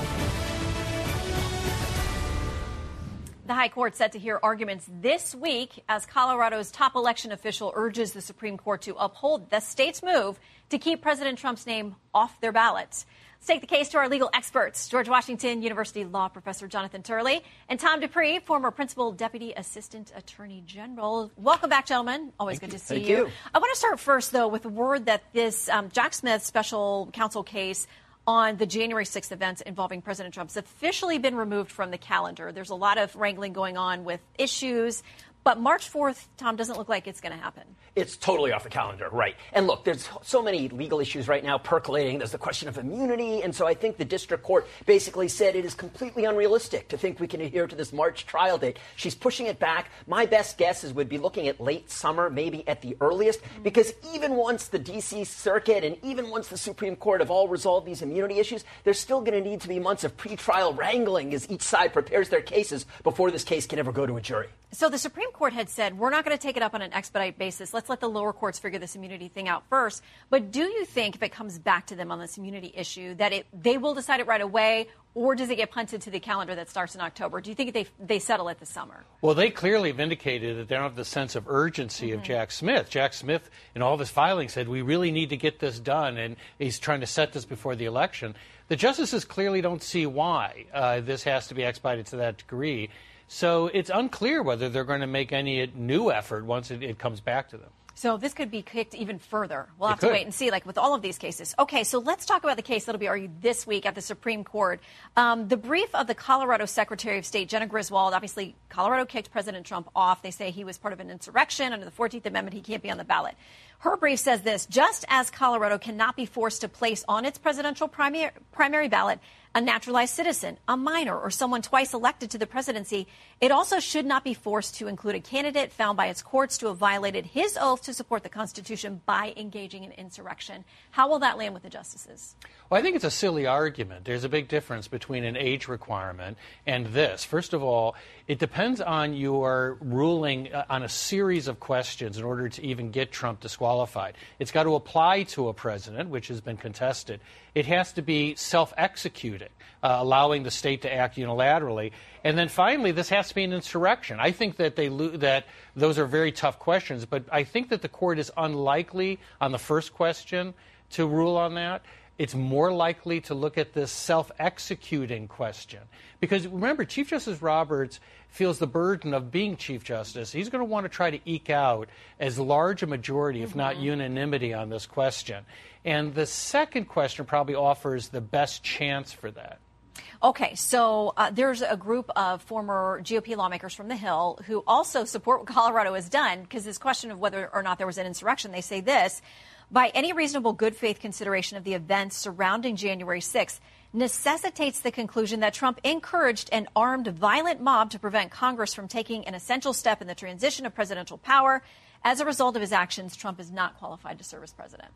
The High Court set to hear arguments this week as Colorado's top election official urges the Supreme Court to uphold the state's move to keep President Trump's name off their ballots. Let's take the case to our legal experts, George Washington University law professor Jonathan Turley and Tom Dupree, former principal deputy assistant attorney general. Welcome back, gentlemen. Always Thank good you. to see Thank you. you. I want to start first, though, with the word that this um, Jack Smith special counsel case on the January sixth events involving President Trump has officially been removed from the calendar. There's a lot of wrangling going on with issues, but March fourth, Tom, doesn't look like it's going to happen. It's totally off the calendar, right. And look, there's so many legal issues right now percolating. There's the question of immunity. And so I think the district court basically said it is completely unrealistic to think we can adhere to this March trial date. She's pushing it back. My best guess is we'd be looking at late summer, maybe at the earliest, because even once the D C Circuit and even once the Supreme Court have all resolved these immunity issues, there's still going to need to be months of pretrial wrangling as each side prepares their cases before this case can ever go to a jury. So the Supreme Court had said, we're not going to take it up on an expedite basis. Let's let the lower courts figure this immunity thing out first. But do you think if it comes back to them on this immunity issue that it, they will decide it right away, or does it get punted to the calendar that starts in October? Do you think they they settle it this summer? Well, they clearly vindicated that they don't have the sense of urgency mm-hmm. of Jack Smith. Jack Smith, in all of his filings, said we really need to get this done, and he's trying to set this before the election. The justices clearly don't see why uh, this has to be expedited to that degree. So it's unclear whether they're going to make any new effort once it, it comes back to them. So this could be kicked even further. We'll have it to could. wait and see, like with all of these cases. Okay, so let's talk about the case that'll be argued this week at the Supreme Court. Um, the brief of the Colorado Secretary of State, Jenna Griswold, obviously Colorado kicked President Trump off. They say he was part of an insurrection under the fourteenth Amendment. He can't be on the ballot. Her brief says this: just as Colorado cannot be forced to place on its presidential primary, primary ballot a naturalized citizen, a minor, or someone twice elected to the presidency, it also should not be forced to include a candidate found by its courts to have violated his oath to support the Constitution by engaging in insurrection. How will that land with the justices? Well, I think it's a silly argument. There's a big difference between an age requirement and this. First of all, it depends on your ruling on a series of questions in order to even get Trump disqualified. It's got to apply to a president, which has been contested. It has to be self-executing, uh, allowing the state to act unilaterally. And then finally, this has to be an insurrection. I think that they lo- that those are very tough questions, but I think that the court is unlikely on the first question to rule on that. It's more likely to look at this self-executing question. Because remember, Chief Justice Roberts feels the burden of being Chief Justice. He's going to want to try to eke out as large a majority, if not unanimity, on this question. And the second question probably offers the best chance for that. Okay, so uh, there's a group of former G O P lawmakers from the Hill who also support what Colorado has done, because this question of whether or not there was an insurrection, they say this: by any reasonable good faith consideration of the events surrounding January sixth, necessitates the conclusion that Trump encouraged an armed, violent mob to prevent Congress from taking an essential step in the transition of presidential power. As a result of his actions, Trump is not qualified to serve as president.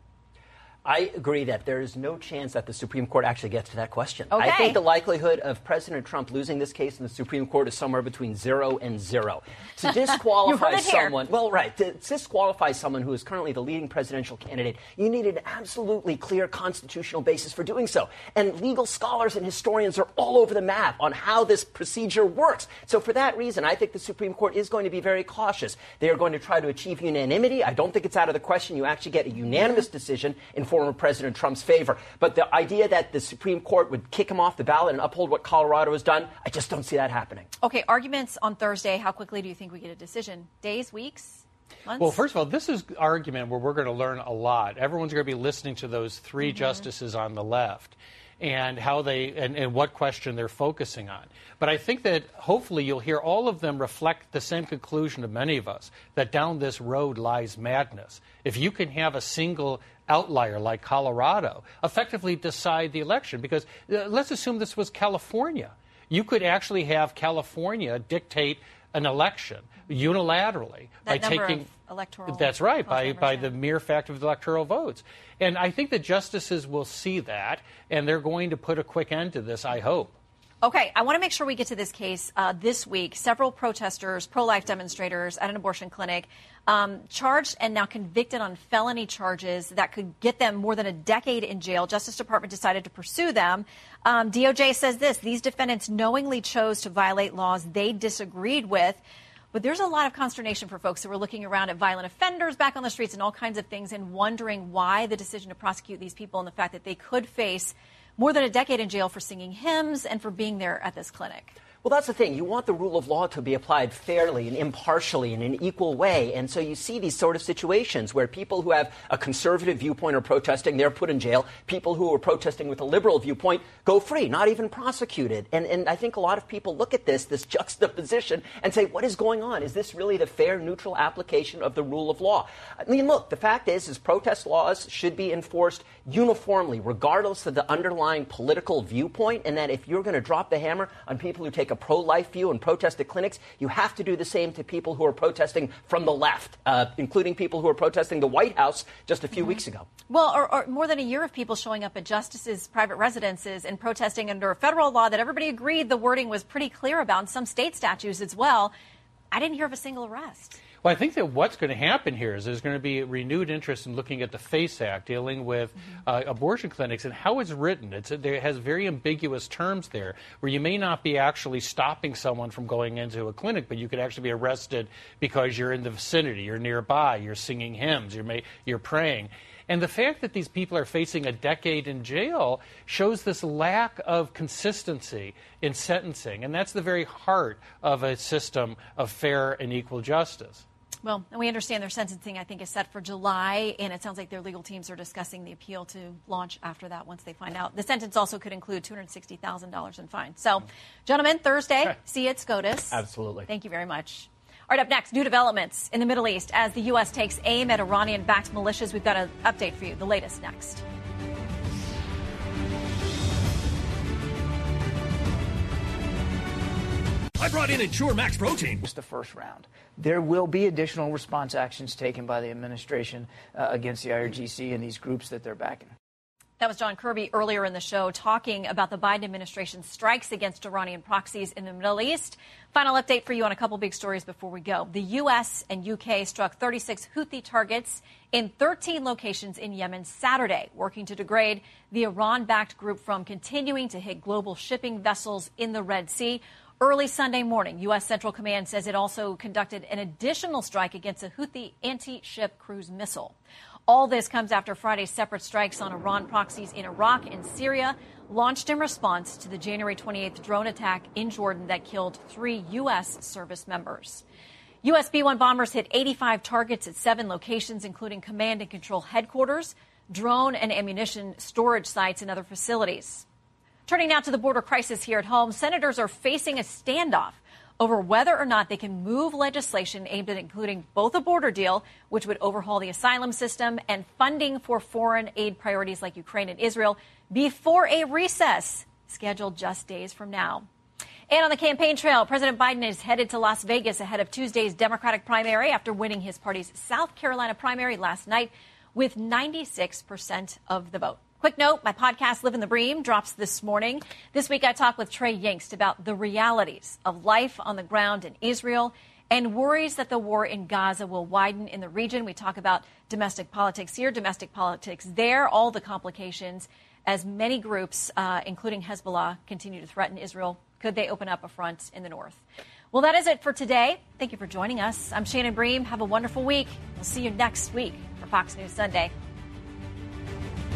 I agree that there is no chance that the Supreme Court actually gets to that question. Okay. I think the likelihood of President Trump losing this case in the Supreme Court is somewhere between zero and zero. To disqualify someone, well, right, to disqualify someone who is currently the leading presidential candidate, you need an absolutely clear constitutional basis for doing so. And legal scholars and historians are all over the map on how this procedure works. So for that reason, I think the Supreme Court is going to be very cautious. They are going to try to achieve unanimity. I don't think it's out of the question you actually get a unanimous decision in former President Trump's favor. But the idea that the Supreme Court would kick him off the ballot and uphold what Colorado has done, I just don't see that happening. Okay, arguments on Thursday. How quickly do you think we get a decision? Days, weeks, months? Well, first of all, this is an argument where we're going to learn a lot. Everyone's going to be listening to those three mm-hmm. justices on the left and how they and, and what question they're focusing on. But I think that hopefully you'll hear all of them reflect the same conclusion of many of us, that down this road lies madness. If you can have a single outlier like Colorado effectively decide the election, because uh, let's assume this was California. You could actually have California dictate an election unilaterally that by number taking of electoral that's right by numbers, by yeah. the mere fact of the electoral votes. And I think the justices will see that, and they're going to put a quick end to this, I hope. Okay, I want to make sure we get to this case uh, this week. Several protesters, pro-life demonstrators at an abortion clinic, um, charged and now convicted on felony charges that could get them more than a decade in jail. Justice Department decided to pursue them. Um, D O J says this: these defendants knowingly chose to violate laws they disagreed with. But there's a lot of consternation for folks who are looking around at violent offenders back on the streets and all kinds of things and wondering why the decision to prosecute these people and the fact that they could face more than a decade in jail for singing hymns and for being there at this clinic. Well, that's the thing. You want the rule of law to be applied fairly and impartially in an equal way. And so you see these sort of situations where people who have a conservative viewpoint are protesting, they're put in jail. People who are protesting with a liberal viewpoint go free, not even prosecuted. And, and I think a lot of people look at this, this juxtaposition, and say, what is going on? Is this really the fair, neutral application of the rule of law? I mean, look, the fact is, is protest laws should be enforced uniformly, regardless of the underlying political viewpoint, and that if you're going to drop the hammer on people who take a pro-life view and protest at clinics, you have to do the same to people who are protesting from the left, uh, including people who are protesting the White House just a few mm-hmm. weeks ago. Well, or, or more than a year of people showing up at justices' private residences and protesting under a federal law that everybody agreed the wording was pretty clear about, and some state statutes as well. I didn't hear of a single arrest. Well, I think that what's going to happen here is there's going to be a renewed interest in looking at the FACE Act, dealing with mm-hmm. uh, abortion clinics and how it's written. It's, it has very ambiguous terms there, where you may not be actually stopping someone from going into a clinic, but you could actually be arrested because you're in the vicinity, you're nearby, you're singing hymns, you're, may, you're praying. And the fact that these people are facing a decade in jail shows this lack of consistency in sentencing. And that's the very heart of a system of fair and equal justice. Well, and we understand their sentencing, I think, is set for July, and it sounds like their legal teams are discussing the appeal to launch after that once they find out. The sentence also could include two hundred sixty thousand dollars in fines. So, gentlemen, Thursday, okay. See you at SCOTUS. Absolutely. Thank you very much. All right, up next, new developments in the Middle East as the U S takes aim at Iranian-backed militias. We've got an update for you, the latest next. I brought in Ensure Max Protein. It's the first round. There will be additional response actions taken by the administration uh, against the I R G C and these groups that they're backing. That was John Kirby earlier in the show talking about the Biden administration's strikes against Iranian proxies in the Middle East. Final update for you on a couple big stories before we go. The U S and U K struck thirty-six Houthi targets in thirteen locations in Yemen Saturday, working to degrade the Iran-backed group from continuing to hit global shipping vessels in the Red Sea. Early Sunday morning, U S Central Command says it also conducted an additional strike against a Houthi anti-ship cruise missile. All this comes after Friday's separate strikes on Iran proxies in Iraq and Syria, launched in response to the January twenty-eighth drone attack in Jordan that killed three U S service members. U S B one bombers hit eighty-five targets at seven locations, including command and control headquarters, drone and ammunition storage sites, and other facilities. Turning now to the border crisis here at home, senators are facing a standoff over whether or not they can move legislation aimed at including both a border deal, which would overhaul the asylum system, and funding for foreign aid priorities like Ukraine and Israel before a recess scheduled just days from now. And on the campaign trail, President Biden is headed to Las Vegas ahead of Tuesday's Democratic primary after winning his party's South Carolina primary last night with ninety-six percent of the vote. Quick note, my podcast, Living the Bream, drops this morning. This week I talk with Trey Yingst about the realities of life on the ground in Israel and worries that the war in Gaza will widen in the region. We talk about domestic politics here, domestic politics there, all the complications as many groups, uh, including Hezbollah, continue to threaten Israel. Could they open up a front in the north? Well, that is it for today. Thank you for joining us. I'm Shannon Bream. Have a wonderful week. We'll see you next week for Fox News Sunday.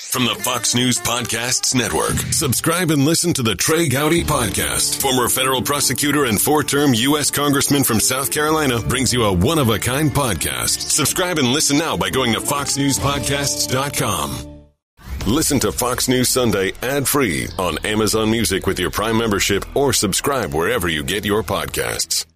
From the Fox News Podcasts Network, subscribe and listen to the Trey Gowdy Podcast. Former federal prosecutor and four-term U S Congressman from South Carolina brings you a one-of-a-kind podcast. Subscribe and listen now by going to fox news podcasts dot com. Listen to Fox News Sunday ad-free on Amazon Music with your Prime membership or subscribe wherever you get your podcasts.